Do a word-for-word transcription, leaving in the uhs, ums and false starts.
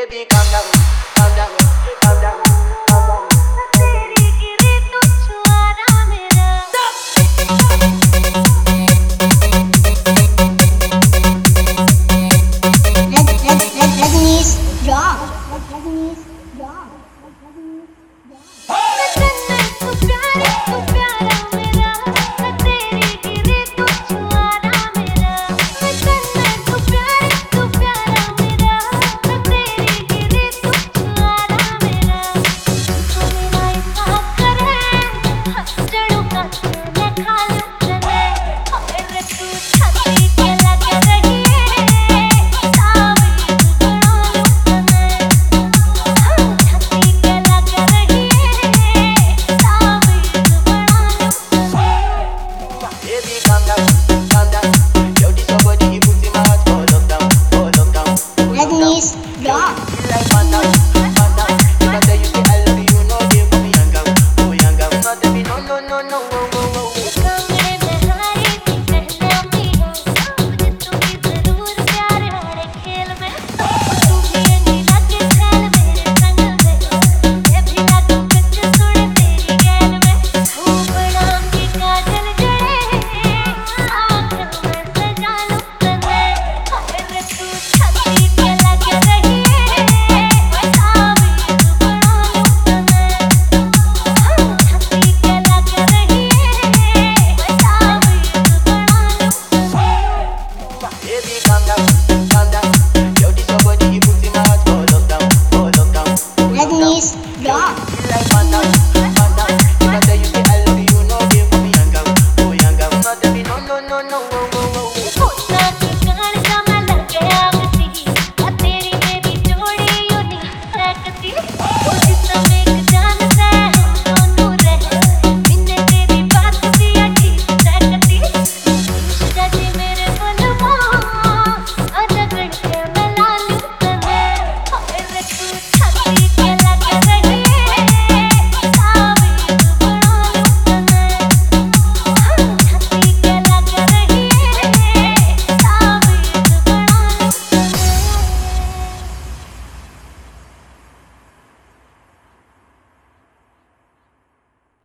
Baby, calm down, calm down, calm down, calm down. तेरी गिरी तू छुआरा मेरा Rajnish Rock. Rajnish Rock. तन्ने तू प्यारी तू प्यारा मेरा मैं तेरी गिरी तू छुआरा मेरा तन्ने तू प्यारी तू प्यारा मेरा मैं तेरी गिरी तू छुआरा मेरा मेरा इतना करे जड़ों का मैं खा लूं चले मेरे तू छाती के लग रही है तावीज़ बना लूं तने छाती के लग रही है तावीज़ बना लूं Baby, calm down, calm down. Yo, this your body, you put in my heart for lockdown, for lockdown. Rajnish Rock. Feel like phantom,